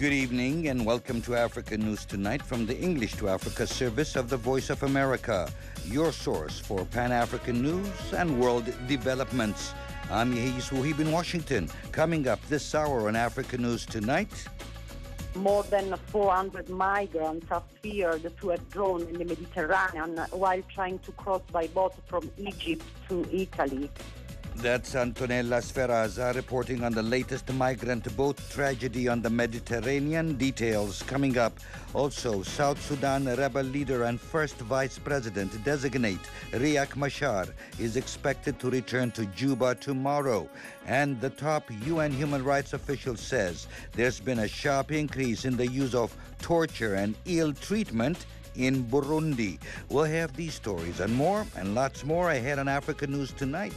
Good evening and welcome to Africa News Tonight from the English to Africa service of the Voice of America, your source for Pan-African news and world developments. I'm Yehis Wuhib in Washington. Coming up this hour on Africa News Tonight. More than 400 migrants are feared to have drowned in the Mediterranean while trying to cross by boat from Egypt to Italy. That's Antonella Sferraza reporting on the latest migrant boat tragedy on the Mediterranean. Details coming up. Also, South Sudan rebel leader and first vice president designate Riek Machar is expected to return to Juba tomorrow. And the top UN human rights official says there's been a sharp increase in the use of torture and ill treatment in Burundi. We'll have these stories and more and lots more ahead on Africa News Tonight.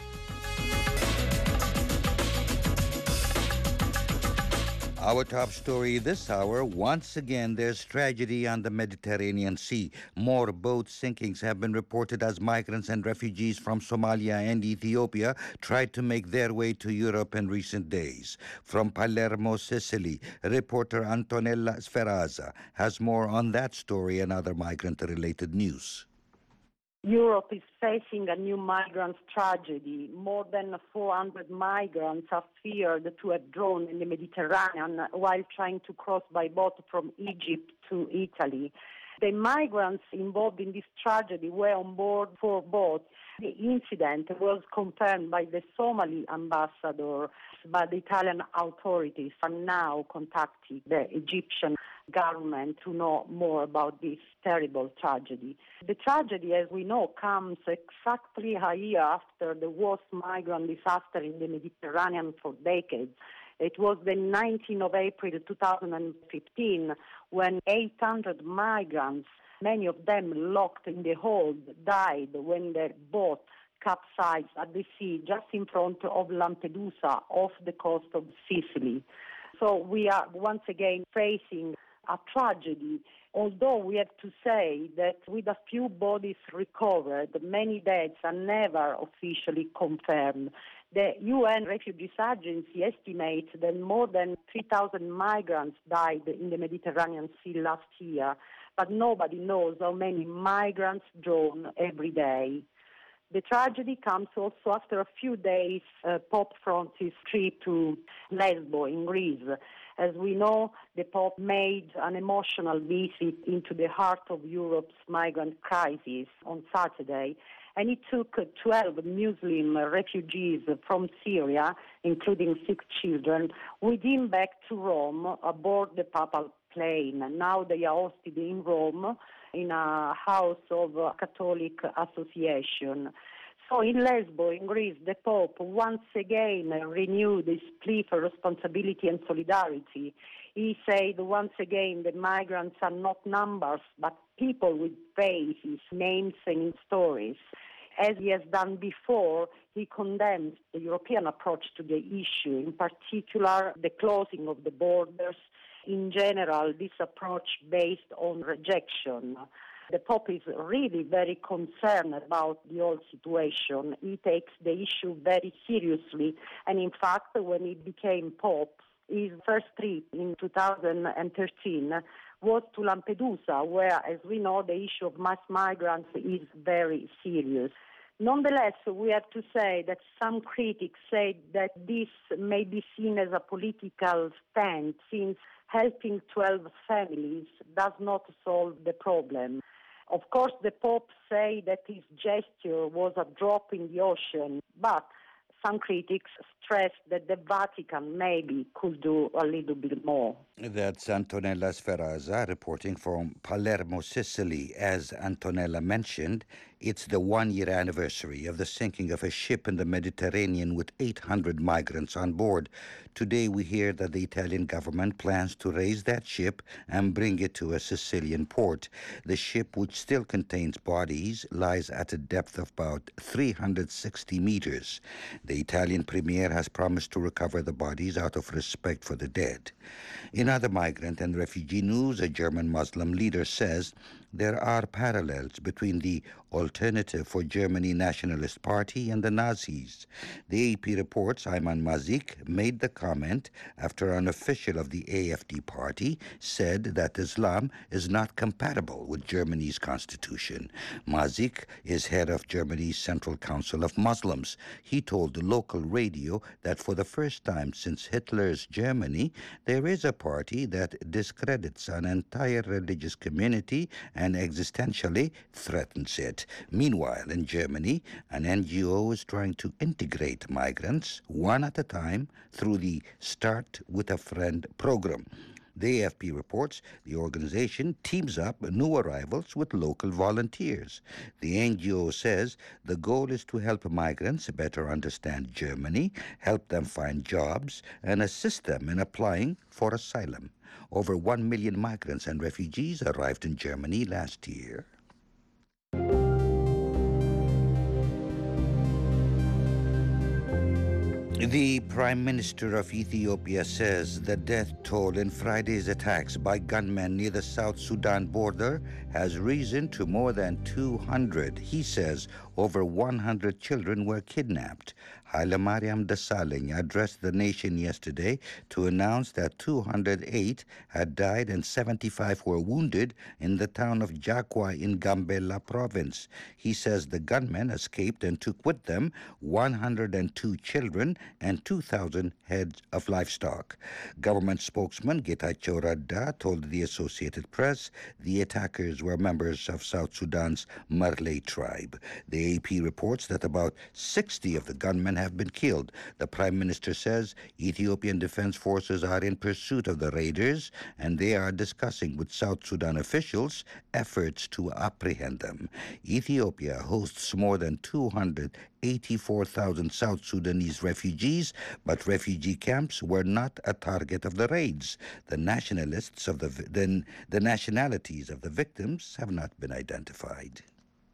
Our top story this hour, once again, there's tragedy on the Mediterranean Sea. More boat sinkings have been reported as migrants and refugees from Somalia and Ethiopia tried to make their way to Europe in recent days. From Palermo, Sicily, reporter Antonella Sferraza has more on that story and other migrant-related news. Europe is facing a new migrant tragedy. More than 400 migrants are feared to have drowned in the Mediterranean while trying to cross by boat from Egypt to Italy. The migrants involved in this tragedy were on board 4 boats. The incident was confirmed by the Somali ambassador, but the Italian authorities are now contacting the Egyptian government to know more about this terrible tragedy. The tragedy, as we know, comes exactly a year after the worst migrant disaster in the Mediterranean for decades. It was the 19th of April 2015 when 800 migrants, many of them locked in the hold, died when their boat capsized at the sea just in front of Lampedusa off the coast of Sicily. So we are once again facing a tragedy, although we have to say that with a few bodies recovered, many deaths are never officially confirmed. The UN Refugees Agency estimates that more than 3,000 migrants died in the Mediterranean Sea last year, but nobody knows how many migrants drown every day. The tragedy comes also after a few days Pope Francis' trip to Lesbos in Greece. As we know, the Pope made an emotional visit into the heart of Europe's migrant crisis on Saturday, and he took 12 Muslim refugees from Syria, including 6 children, with him back to Rome aboard the papal plane. Now they are hosted in Rome in a house of a Catholic association. So in Lesbos, in Greece, the Pope once again renewed his plea for responsibility and solidarity. He said once again that migrants are not numbers, but people with faces, names and stories. As he has done before, he condemns the European approach to the issue, in particular the closing of the borders. In general, this approach based on rejection. The Pope is really very concerned about the whole situation. He takes the issue very seriously. And in fact, when he became Pope, his first trip in 2013 was to Lampedusa, where, as we know, the issue of mass migrants is very serious. Nonetheless, we have to say that some critics say that this may be seen as a political stand, since helping 12 families does not solve the problem. Of course, the Pope say that his gesture was a drop in the ocean, but some critics stress that the Vatican maybe could do a little bit more. That's Antonella Sferraza reporting from Palermo, Sicily. As Antonella mentioned, it's the 1-year anniversary of the sinking of a ship in the Mediterranean with 800 migrants on board. Today we hear that the Italian government plans to raise that ship and bring it to a Sicilian port. The ship, which still contains bodies, lies at a depth of about 360 meters. The Italian premier has promised to recover the bodies out of respect for the dead. In other migrant and refugee news, a German Muslim leader says there are parallels between the Alternative for Germany Nationalist Party and the Nazis. The AP reports Ayman Mazik made the comment after an official of the AFD party said that Islam is not compatible with Germany's constitution. Mazik is head of Germany's Central Council of Muslims. He told the local radio that for the first time since Hitler's Germany, there is a party that discredits an entire religious community and existentially threatens it. Meanwhile, in Germany, an NGO is trying to integrate migrants one at a time through the Start with a Friend program. The AFP reports the organization teams up new arrivals with local volunteers. The NGO says the goal is to help migrants better understand Germany, help them find jobs, and assist them in applying for asylum. Over 1 million migrants and refugees arrived in Germany last year. The Prime Minister of Ethiopia says the death toll in Friday's attacks by gunmen near the South Sudan border has risen to more than 200. He says over 100 children were kidnapped. Hailemariam Desalegn addressed the nation yesterday to announce that 208 had died and 75 were wounded in the town of Jakwa in Gambela province. He says the gunmen escaped and took with them 102 children and 2,000 heads of livestock. Government spokesman Getachew Radda told the Associated Press the attackers were members of South Sudan's Marley tribe. The AP reports that about 60 of the gunmen have been killed. The Prime Minister says Ethiopian Defense Forces are in pursuit of the raiders and they are discussing with South Sudan officials efforts to apprehend them. Ethiopia hosts more than 284,000 South Sudanese refugees, but refugee camps were not a target of the raids. The nationalities of the victims have not been identified.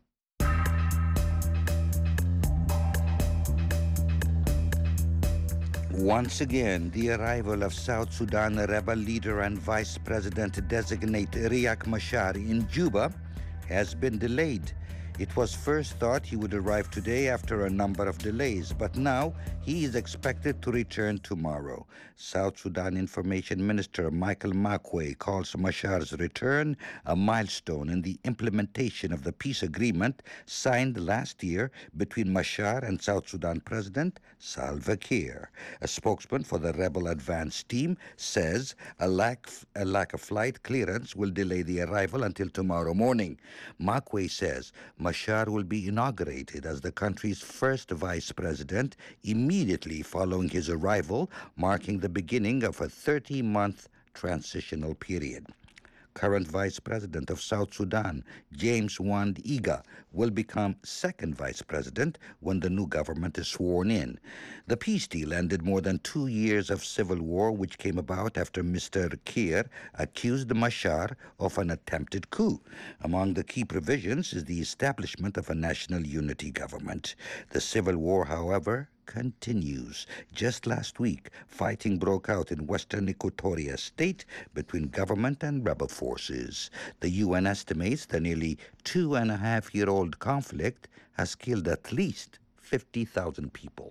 Once again, the arrival of South Sudan rebel leader and Vice President-designate Riek Machar in Juba has been delayed. It was first thought he would arrive today after a number of delays, but now he is expected to return tomorrow. South Sudan Information Minister Michael Makwei calls Machar's return a milestone in the implementation of the peace agreement signed last year between Machar and South Sudan President Salva Kiir. A spokesman for the rebel advance team says a lack of flight clearance will delay the arrival until tomorrow morning. Makwei says Machar will be inaugurated as the country's first vice president immediately following his arrival, marking the beginning of a 30-month transitional period. Current Vice President of South Sudan, James Wand Iga, will become second Vice President when the new government is sworn in. The peace deal ended more than 2 years of civil war, which came about after Mr. Kiir accused Machar of an attempted coup. Among the key provisions is the establishment of a national unity government. The civil war, however, continues. Just last week, fighting broke out in western Equatoria State between government and rebel forces. The UN estimates the nearly 2.5-year-old conflict has killed at least 50,000 people.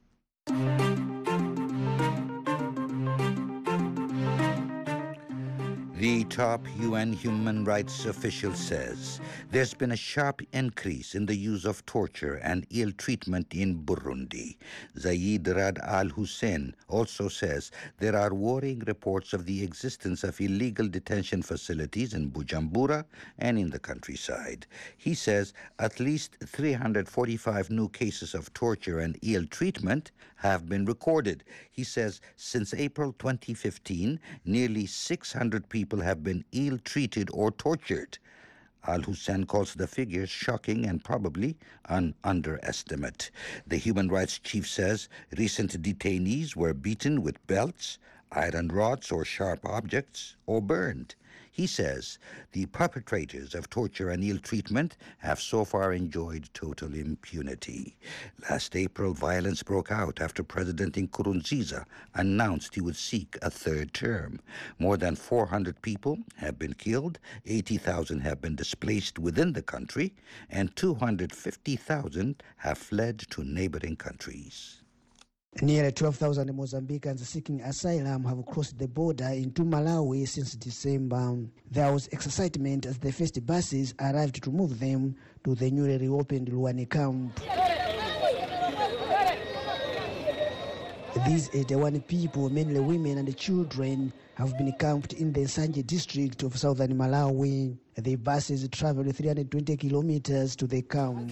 The top UN human rights official says there's been a sharp increase in the use of torture and ill treatment in Burundi. Zaid Rad al-Hussein also says there are worrying reports of the existence of illegal detention facilities in Bujumbura and in the countryside. He says at least 345 new cases of torture and ill treatment have been recorded. He says since April 2015, nearly 600 people have been ill-treated or tortured. Al-Hussein calls the figures shocking and probably an underestimate. The human rights chief says recent detainees were beaten with belts, iron rods or sharp objects, or burned. He says the perpetrators of torture and ill treatment have so far enjoyed total impunity. Last April, violence broke out after President Nkurunziza announced he would seek a third term. More than 400 people have been killed, 80,000 have been displaced within the country, and 250,000 have fled to neighboring countries. Nearly 12,000 Mozambicans seeking asylum have crossed the border into Malawi since December. There was excitement as the first buses arrived to move them to the newly reopened Luwani camp. These 81 people, mainly women and children, have been camped in the Nsanje district of southern Malawi. The buses traveled 320 kilometers to the camp.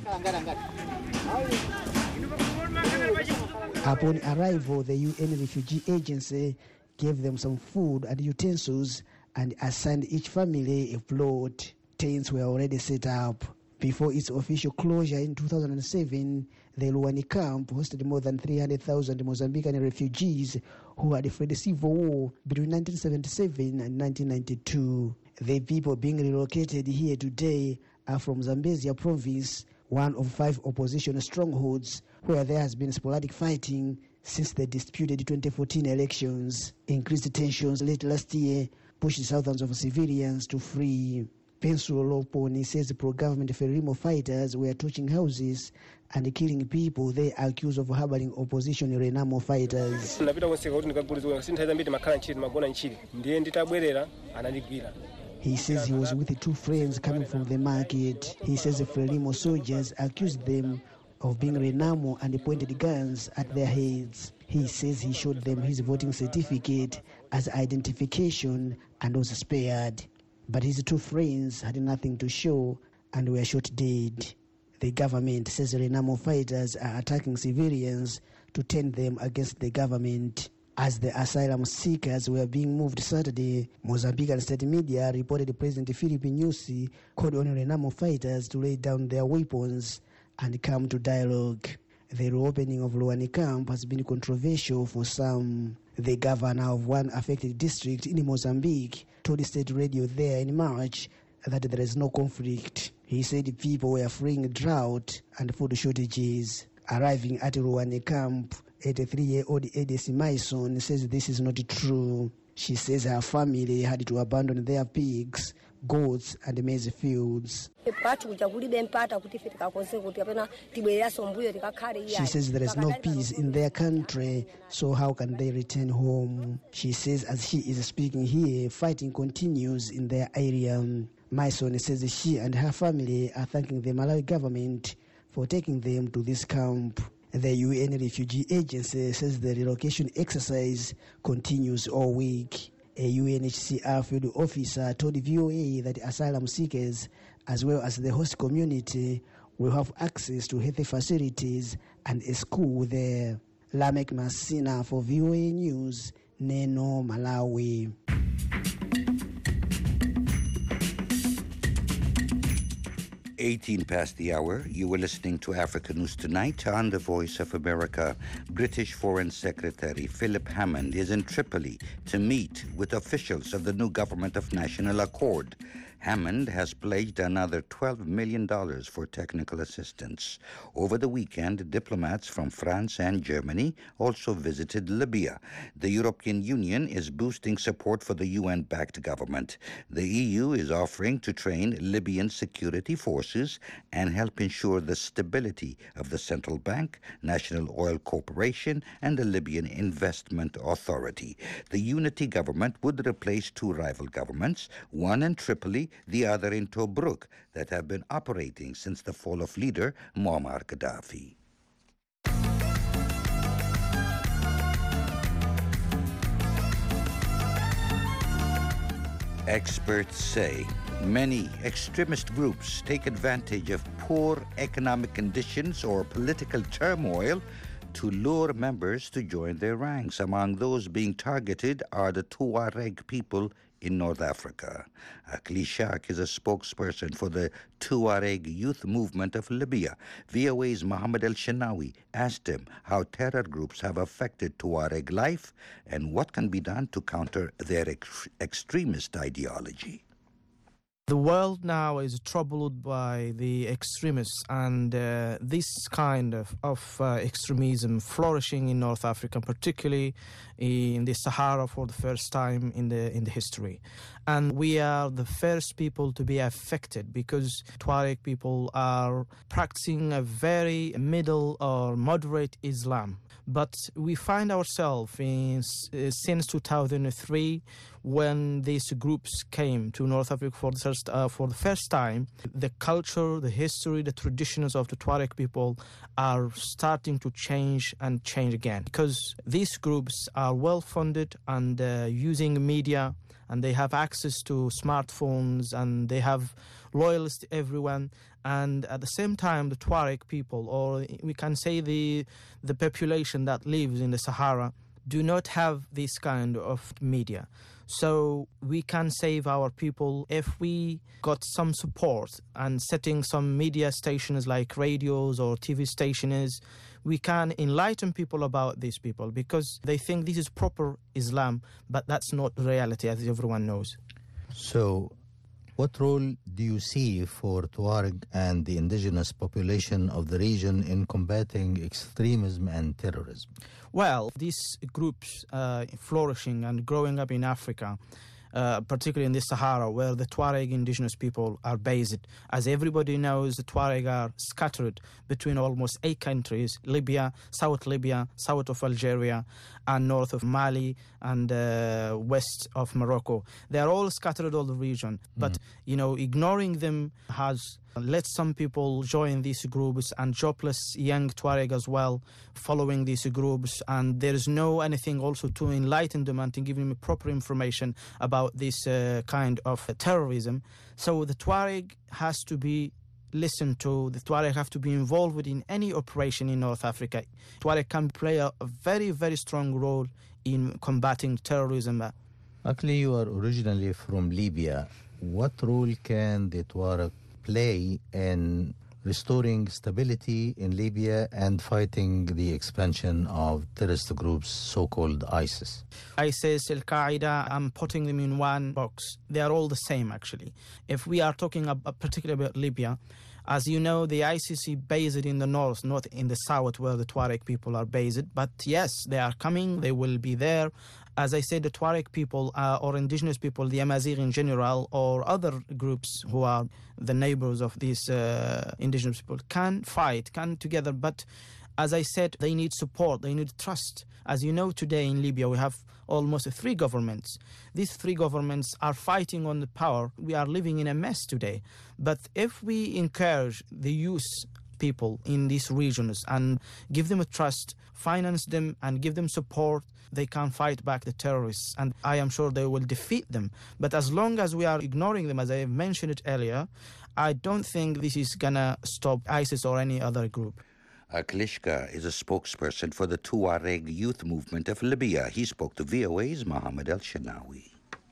Upon arrival, the UN Refugee Agency gave them some food and utensils and assigned each family a plot. Tents were already set up. Before its official closure in 2007, the Luwani camp hosted more than 300,000 Mozambican refugees who had fled civil war between 1977 and 1992. The people being relocated here today are from Zambezia province, one of 5 opposition strongholds where there has been sporadic fighting since the disputed 2014 elections. Increased tensions late last year pushed thousands of civilians to flee. Pensulo Loponi says pro-government Frelimo fighters were torching houses and killing people they accused of harboring opposition Renamo fighters. He says he was with 2 friends coming from the market. He says the Frelimo soldiers accused them of being Renamo and pointed guns at their heads. He says he showed them his voting certificate as identification and was spared. But his 2 friends had nothing to show and were shot dead. The government says Renamo fighters are attacking civilians to turn them against the government. As the asylum seekers were being moved Saturday, Mozambican state media reported President Filipe Nyusi called on Renamo fighters to lay down their weapons and come to dialogue. The reopening of Luwani camp has been controversial for some. The governor of one affected district in Mozambique told state radio there in March that there is no conflict. He said people were fleeing drought and food shortages. Arriving at Luwani camp, 83-year-old Edith Mason says this is not true. She says her family had to abandon their pigs, goats, and maize fields. She says there is no peace in their country, so how can they return home? She says as she is speaking here, fighting continues in their area. Mason says she and her family are thanking the Malawi government for taking them to this camp. The UN Refugee Agency says the relocation exercise continues all week. A UNHCR field officer told VOA that asylum seekers, as well as the host community, will have access to healthy facilities and a school there. Lamek Masina for VOA News, Neno, Malawi. 18 past the hour. You were listening to Africa News Tonight on the Voice of America. British Foreign Secretary Philip Hammond is in Tripoli to meet with officials of the new government of national accord. Hammond has pledged another $12 million for technical assistance. Over the weekend, diplomats from France and Germany also visited Libya. The European Union is boosting support for the UN-backed government. The EU is offering to train Libyan security forces and help ensure the stability of the central bank, National Oil Corporation, and the Libyan Investment Authority. The unity government would replace 2 rival governments, one in Tripoli, the other in Tobruk, that have been operating since the fall of leader Muammar Gaddafi. Experts say many extremist groups take advantage of poor economic conditions or political turmoil to lure members to join their ranks. Among those being targeted are the Tuareg people in North Africa. Akli Shak is a spokesperson for the Tuareg Youth Movement of Libya. VOA's Mohammed El-Shanawi asked him how terror groups have affected Tuareg life and what can be done to counter their extremist ideology. The world now is troubled by the extremists, and this kind of extremism flourishing in North Africa, particularly in the Sahara for the first time in the history. And we are the first people to be affected because Tuareg people are practicing a very middle or moderate Islam. But we find ourselves since 2003, when these groups came to North Africa for the first time, the culture, the history, the traditions of the Tuareg people are starting to change and change again. Because these groups are well-funded and using media, and they have access to smartphones, and they have loyalists to everyone. And at the same time, the Tuareg people, or we can say the population that lives in the Sahara, do not have this kind of media. So we can save our people if we got some support and setting some media stations like radios or TV stations. We can enlighten people about these people because they think this is proper Islam, but that's not reality, as everyone knows. So what role do you see for Tuareg and the indigenous population of the region in combating extremism and terrorism? Well, these groups flourishing and growing up in Africa, particularly in the Sahara, where the Tuareg indigenous people are based. As everybody knows, the Tuareg are scattered between almost 8 countries: Libya, south of Algeria, and north of Mali, and west of Morocco. They are all scattered all the region. But, ignoring them has let some people join these groups, and jobless young Tuareg as well following these groups, and there is no anything also to enlighten them and to give them proper information about this kind of terrorism. So the Tuareg has to be listened to. The Tuareg have to be involved in any operation in North Africa. Tuareg can play a very, very strong role in combating terrorism. Actually, you are originally from Libya. What role can the Tuareg play in restoring stability in Libya and fighting the expansion of terrorist groups, so-called ISIS? ISIS, Al-Qaeda, I'm putting them in one box. They are all the same, actually. If we are talking particularly about Libya, as you know, the ISIS is based in the north, not in the south where the Tuareg people are based. But yes, they are coming, they will be there. As I said, the Tuareg people or indigenous people, the Amazigh in general, or other groups who are the neighbors of these indigenous people can fight, can together. But as I said, they need support, they need trust. As you know, today in Libya, we have almost 3 governments. These 3 governments are fighting on the power. We are living in a mess today. But if we encourage the youth people in these regions and give them a trust, finance them and give them support, they can fight back the terrorists, and I am sure they will defeat them. But as long as we are ignoring them, as I mentioned it earlier, I don't think this is gonna stop ISIS or any other group. Klishka is a spokesperson for the Tuareg youth movement of Libya. He spoke to VOA's Mohammed El-Shanawi.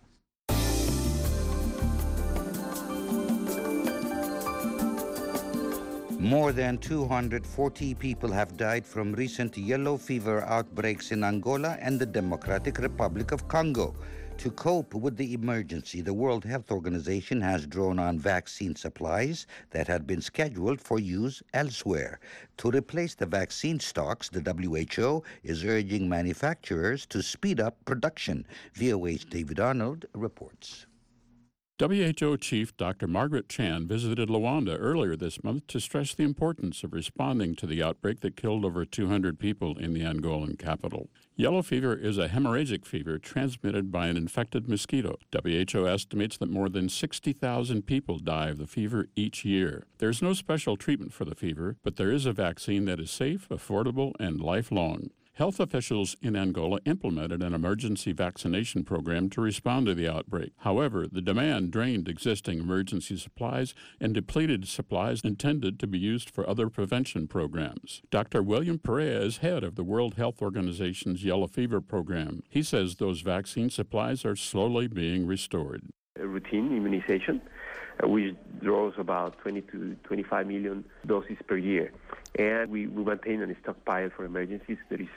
More than 240 people have died from recent yellow fever outbreaks in Angola and the Democratic Republic of Congo. To cope with the emergency, the World Health Organization has drawn on vaccine supplies that had been scheduled for use elsewhere. To replace the vaccine stocks, the WHO is urging manufacturers to speed up production. VOA's David Arnold reports. WHO Chief Dr. Margaret Chan visited Luanda earlier this month to stress the importance of responding to the outbreak that killed over 200 people in the Angolan capital. Yellow fever is a hemorrhagic fever transmitted by an infected mosquito. WHO estimates that more than 60,000 people die of the fever each year. There's no special treatment for the fever, but there is a vaccine that is safe, affordable, and lifelong. Health officials in Angola implemented an emergency vaccination program to respond to the outbreak. However, the demand drained existing emergency supplies and depleted supplies intended to be used for other prevention programs. Dr. William Perea is head of the World Health Organization's Yellow Fever program. He says those vaccine supplies are slowly being restored. A routine immunization, which draws about 20 to 25 million doses per year. and we maintain a stockpile for emergencies that is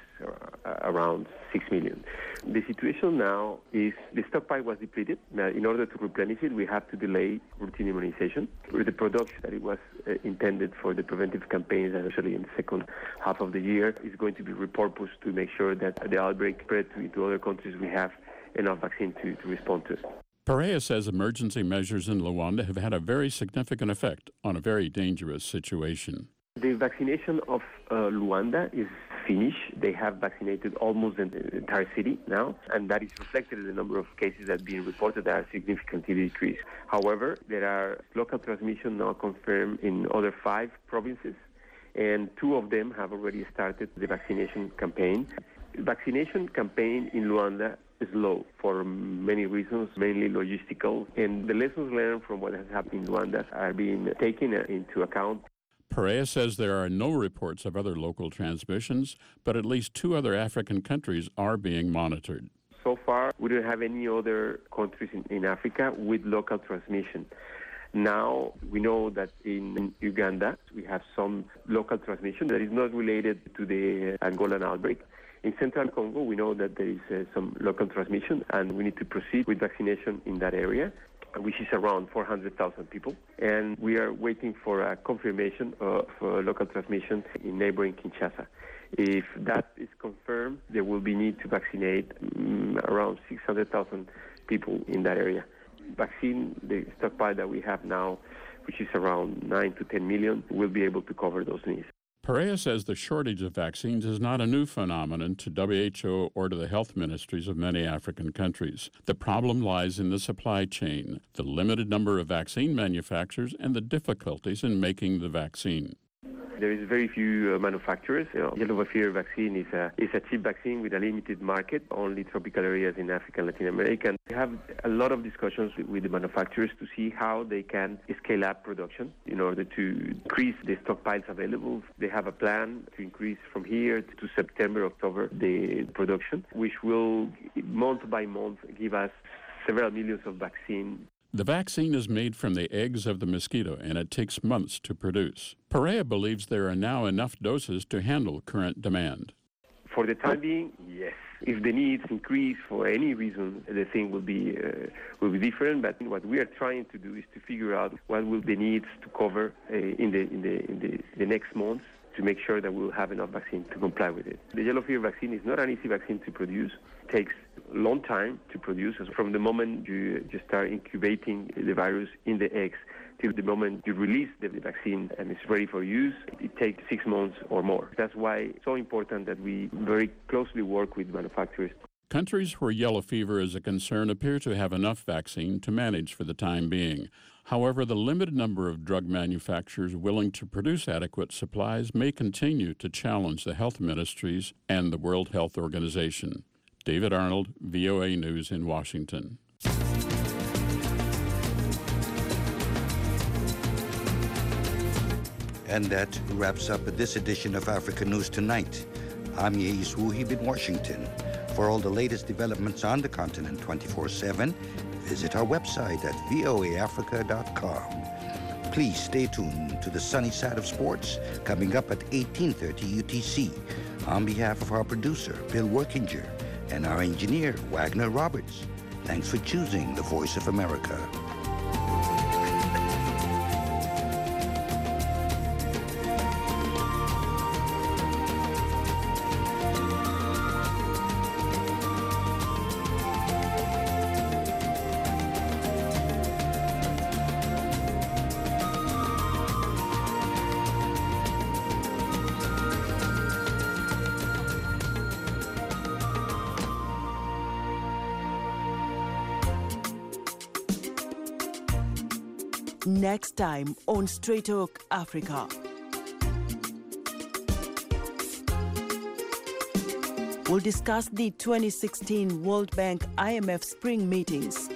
around 6 million. The situation now is the stockpile was depleted. Now, in order to replenish it, we have to delay routine immunization. The production that it was intended for the preventive campaigns, and actually in the second half of the year, is going to be repurposed to make sure that the outbreak spread to other countries. We have enough vaccine to respond to it. Perea says emergency measures in Luanda have had a very significant effect on a very dangerous situation. The vaccination of Luanda is finished. They have vaccinated almost the entire city now, and that is reflected in the number of cases that are being reported that are significantly decreased. However, there are local transmission now confirmed in other 5 provinces, and 2 of them have already started the vaccination campaign. The vaccination campaign in Luanda is low for many reasons, mainly logistical, and the lessons learned from what has happened in Luanda are being taken into account. Perea says there are no reports of other local transmissions, but at least 2 other African countries are being monitored. So far, we don't have any other countries in Africa with local transmission. Now, we know that in Uganda, we have some local transmission that is not related to the Angolan outbreak. In Central Congo, we know that there is some local transmission, and we need to proceed with vaccination in that area, which is around 400,000 people. And we are waiting for a confirmation of local transmission in neighboring Kinshasa. If that is confirmed, there will be need to vaccinate around 600,000 people in that area. Vaccine, the stockpile that we have now, which is around 9 to 10 million, will be able to cover those needs. Perea says the shortage of vaccines is not a new phenomenon to WHO or to the health ministries of many African countries. The problem lies in the supply chain, the limited number of vaccine manufacturers, and the difficulties in making the vaccine. There is very few manufacturers. Yellow fever vaccine is a cheap vaccine with a limited market, only tropical areas in Africa and Latin America. And we have a lot of discussions with the manufacturers to see how they can scale up production in order to increase the stockpiles available. They have a plan to increase from here to September, October, the production, which will, month by month, give us several millions of vaccine. The vaccine is made from the eggs of the mosquito, and it takes months to produce. Perea believes there are now enough doses to handle current demand. For the time being, yes. If the needs increase for any reason, the thing will be different. But what we are trying to do is to figure out what will the needs to cover in the next months, to make sure that we'll have enough vaccine to comply with it. The yellow fever vaccine is not an easy vaccine to produce. It takes a long time to produce. From the moment you start incubating the virus in the eggs till the moment you release the vaccine and it's ready for use, it takes 6 months or more. That's why it's so important that we very closely work with manufacturers. Countries where yellow fever is a concern appear to have enough vaccine to manage for the time being. However, the limited number of drug manufacturers willing to produce adequate supplies may continue to challenge the health ministries and the World Health Organization. David Arnold, VOA News in Washington. And that wraps up this edition of Africa News Tonight. I'm Yeis Wuhib in Washington. For all the latest developments on the continent 24/7, visit our website at voaafrica.com. Please stay tuned to the sunny side of sports coming up at 18:30 UTC. On behalf of our producer, Bill Workinger, and our engineer, Wagner Roberts, thanks for choosing the Voice of America. Next time on Straight Talk Africa. We'll discuss the 2016 World Bank IMF spring meetings.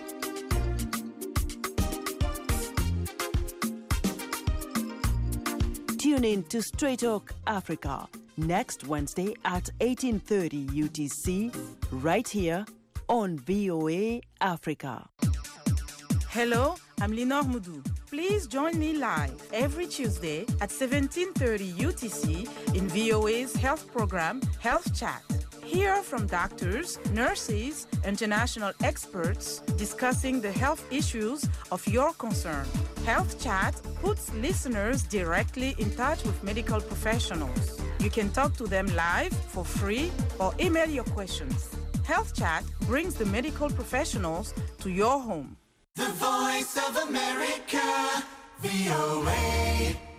Tune in to Straight Talk Africa next Wednesday at 18:30 UTC, right here on VOA Africa. Hello, I'm Linor Moudou. Please join me live every Tuesday at 17:30 UTC in VOA's health program, Health Chat. Hear from doctors, nurses, international experts discussing the health issues of your concern. Health Chat puts listeners directly in touch with medical professionals. You can talk to them live for free or email your questions. Health Chat brings the medical professionals to your home. The Voice of America, VOA.